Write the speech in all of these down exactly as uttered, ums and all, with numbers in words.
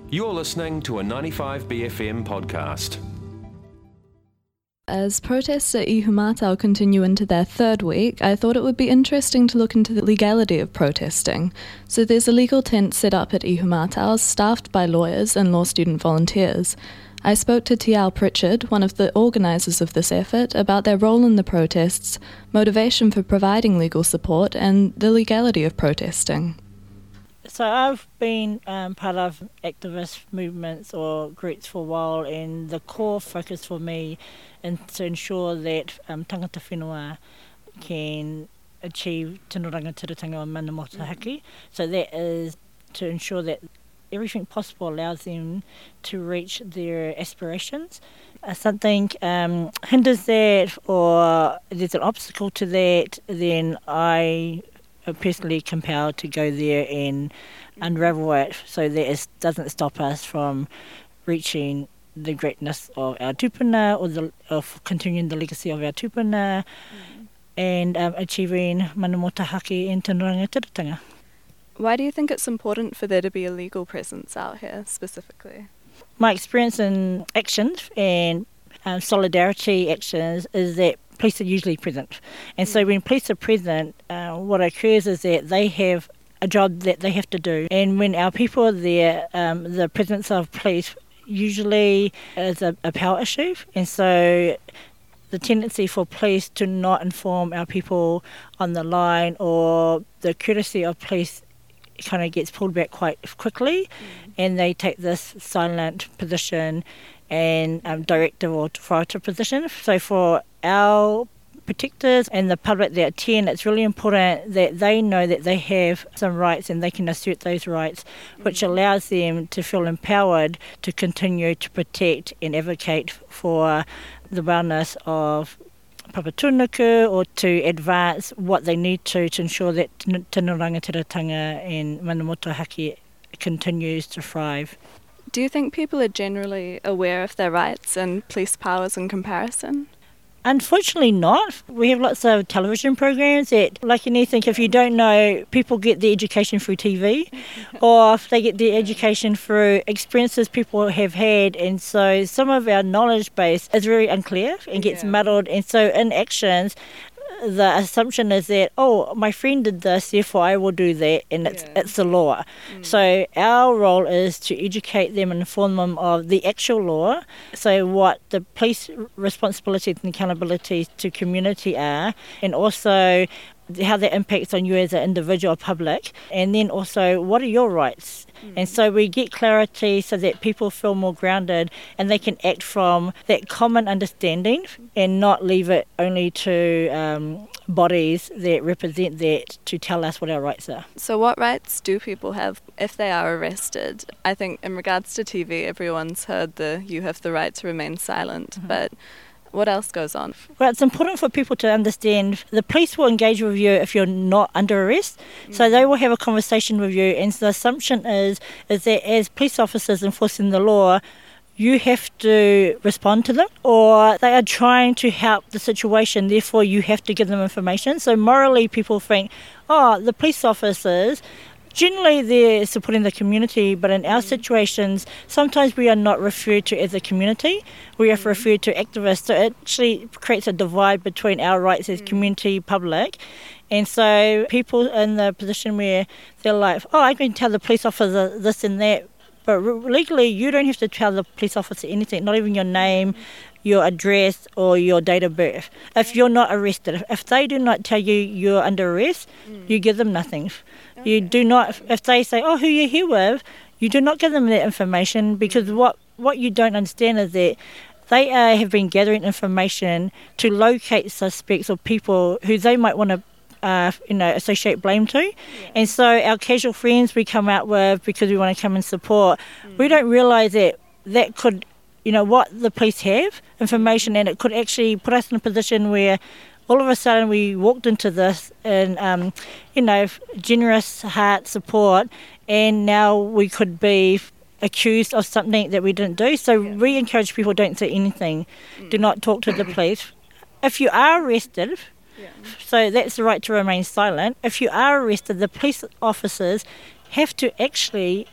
You're listening to a ninety-five B F M podcast. As protests at Ihumātao continue into their third week, I thought it would be interesting to look into the legality of protesting. So there's a legal tent set up at Ihumātao, staffed by lawyers and law student volunteers. I spoke to Tiao Pritchard, one of the organisers of this effort, about their role in the protests, motivation for providing legal support, and the legality of protesting. So I've been um, part of activist movements or groups for a while, and the core focus for me is to ensure that um, tangata whenua can achieve tino rangatiratanga o mana motuhake. So that is to ensure that everything possible allows them to reach their aspirations. If something um, hinders that or there's an obstacle to that, then I am personally compelled to go there and unravel it so that it doesn't stop us from reaching the greatness of our tupuna or the, of continuing the legacy of our tupuna mm. and um, achieving mana motuhake and tino rangatiratanga. Why do you think it's important for there to be a legal presence out here specifically? My experience in actions and um, solidarity actions is that police are usually present. And mm. so when police are present, uh, what occurs is that they have a job that they have to do. And when our people are there, um, the presence of police usually is a, a power issue. And so the tendency for police to not inform our people on the line, or the courtesy of police kind of gets pulled back quite quickly, mm. and they take this silent position and um, directive or authoritative position. So for our protectors and the public that attend, it's really important that they know that they have some rights and they can assert those rights, which mm. allows them to feel empowered to continue to protect and advocate for the wellness of Papatūānuku, or to advance what they need to to ensure that tino rangatiratanga and mana motuhake continues to thrive. Do you think people are generally aware of their rights and police powers in comparison? Unfortunately not. We have lots of television programs that, like anything, if you don't know, people get their education through T V or if they get their education through experiences people have had, and so some of our knowledge base is very unclear and gets yeah. muddled, and so in actions the assumption is that, oh, my friend did this, therefore I will do that, and it's, yeah. it's the law. Mm. So our role is to educate them and inform them of the actual law, so what the police responsibilities and accountabilities to community are, and also how that impacts on you as an individual or public, and then also what are your rights. Mm. And so we get clarity so that people feel more grounded and they can act from that common understanding and not leave it only to um, bodies that represent that to tell us what our rights are. So what rights do people have if they are arrested? I think in regards to T V, everyone's heard the you have the right to remain silent, mm-hmm. but what else goes on? Well, it's important for people to understand the police will engage with you if you're not under arrest. Mm. So they will have a conversation with you, and the assumption is, is that as police officers enforcing the law, you have to respond to them, or they are trying to help the situation, therefore you have to give them information. So morally people think, oh, the police officers, generally they're supporting the community, but in our situations, sometimes we are not referred to as a community, we are referred to activists. So it actually creates a divide between our rights as community public. And so people in the position where they're like, oh, I can tell the police officer this and that, but legally you don't have to tell the police officer anything, not even your name, your address or your date of birth. If you're not arrested, if they do not tell you you're under arrest, mm. you give them nothing. Okay. You do not, if they say, oh, who you're here with, you do not give them that information, because what, what you don't understand is that they uh, have been gathering information to locate suspects or people who they might want to Uh, you know, associate blame to. Yeah. And so our casual friends we come out with because we want to come and support, mm. we don't realise that that could, you know, what the police have information, and it could actually put us in a position where all of a sudden we walked into this in, um, you know, generous heart support, and now we could be accused of something that we didn't do. So yeah. we encourage people, don't say anything, mm. do not talk to the police. If you are arrested, yeah. so that's the right to remain silent. If you are arrested, the police officers have to actually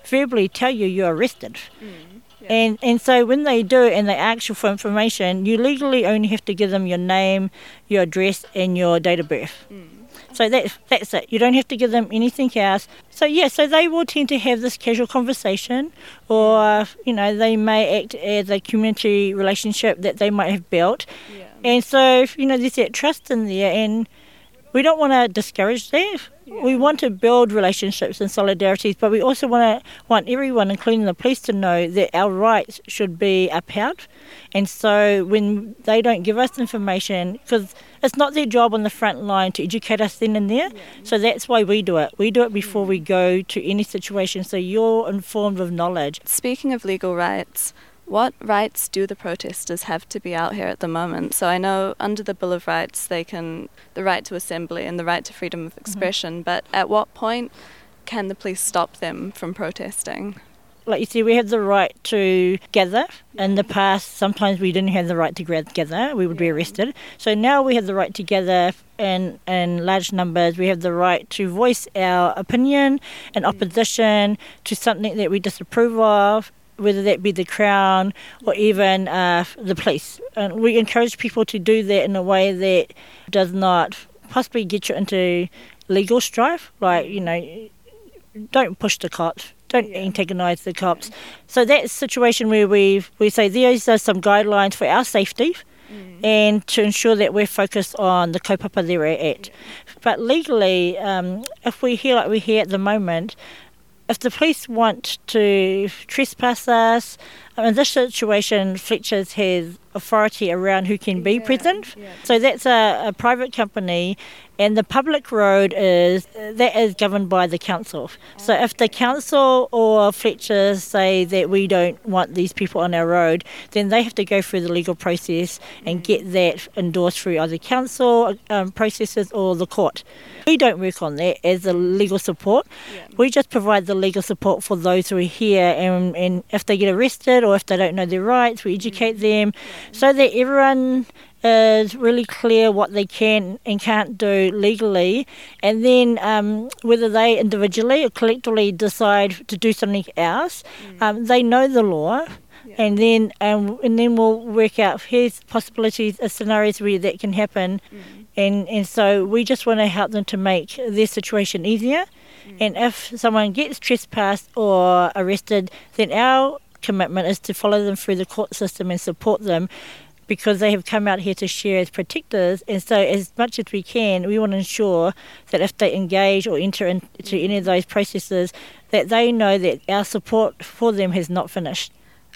verbally tell you you're arrested. Mm, yeah. And and so when they do and they ask you for information, you legally only have to give them your name, your address, and your date of birth. Mm. So that, that's it. You don't have to give them anything else. So, yeah, so they will tend to have this casual conversation, or, you know, they may act as a community relationship that they might have built. Yeah. And so, you know, there's that trust in there, and we don't want to discourage that. Yeah. We want to build relationships and solidarities, but we also want to want everyone, including the police, to know that our rights should be upheld. And so when they don't give us information, because it's not their job on the front line to educate us then and there, yeah. so that's why we do it. We do it before we go to any situation, so you're informed of knowledge. Speaking of legal rights, what rights do the protesters have to be out here at the moment? So I know under the Bill of Rights they can, the right to assembly and the right to freedom of expression, mm-hmm. but at what point can the police stop them from protesting? Like you see, we have the right to gather. In the past, sometimes we didn't have the right to gather, we would be arrested. So now we have the right to gather in, in large numbers. We have the right to voice our opinion and opposition to something that we disapprove of, whether that be the Crown or even uh, the police. And we encourage people to do that in a way that does not possibly get you into legal strife, like, you know, don't push the cops, don't yeah. antagonise the cops. Yeah. So that's a situation where we we say these are some guidelines for our safety mm. and to ensure that we're focused on the kaupapa they're at. Yeah. But legally, um, if we hear like we hear at the moment, if the police want to trespass us, in this situation, Fletcher's has authority around who can be yeah, present. Yeah. So that's a, a private company, and the public road is that is governed by the council. Oh, so if the council or Fletcher say that we don't want these people on our road, then they have to go through the legal process and get that endorsed through either council um, processes or the court. We don't work on that as a legal support. Yeah. We just provide the legal support for those who are here, and, and if they get arrested or if they don't know their rights, we educate them so that everyone is really clear what they can and can't do legally, and then um, whether they individually or collectively decide to do something else, mm. um, they know the law. Yeah. And then um, and then we'll work out here's possibilities, uh, scenarios where that can happen, mm. and, and so we just want to help them to make their situation easier. Mm. And if someone gets trespassed or arrested, then our commitment is to follow them through the court system and support them, because they have come out here to share as protectors. And so as much as we can, we want to ensure that if they engage or enter into any of those processes, that they know that our support for them has not finished.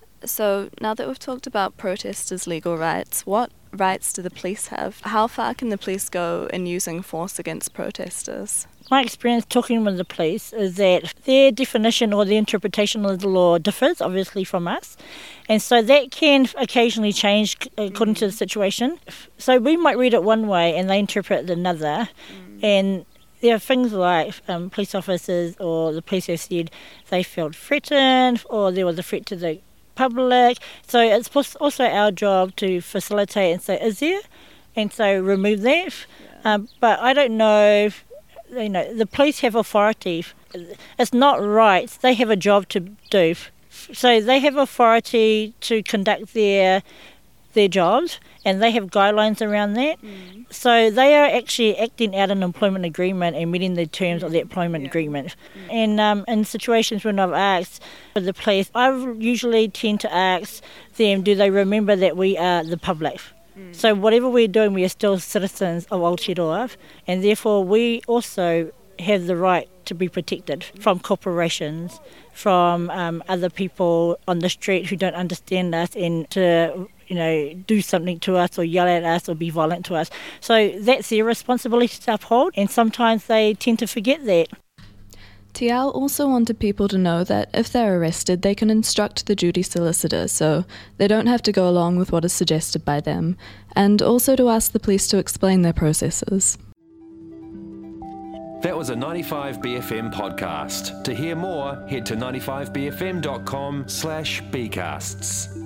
So now that we've talked about protesters' legal rights, what rights do the police have? How far can the police go in using force against protesters? My experience talking with the police is that their definition or their interpretation of the law differs, obviously, from us. And so that can occasionally change according mm. to the situation. So we might read it one way and they interpret it another. Mm. And there are things like um, police officers or the police have said they felt threatened, or there was a threat to the public. So it's also our job to facilitate and say, is there? And so remove that. Yeah. Um, but I don't know if, you know, the police have authority. It's not right. They have a job to do. So they have authority to conduct their their jobs, and they have guidelines around that. Mm. So they are actually acting out an employment agreement and meeting the terms mm. of the employment yeah. agreement. Mm. And um, in situations when I've asked for the police, I usually tend to ask them, do they remember that we are the public? Mm. So whatever we're doing, we are still citizens of Aotearoa, and therefore we also have the right to be protected from corporations, from um, other people on the street who don't understand us and to, you know, do something to us or yell at us or be violent to us. So that's their responsibility to uphold, and sometimes they tend to forget that. Te Ao also wanted people to know that if they're arrested, they can instruct the duty solicitor, so they don't have to go along with what is suggested by them, and also to ask the police to explain their processes. That was a ninety-five B F M podcast. To hear more, head to ninety-five b f m dot com slash bcasts.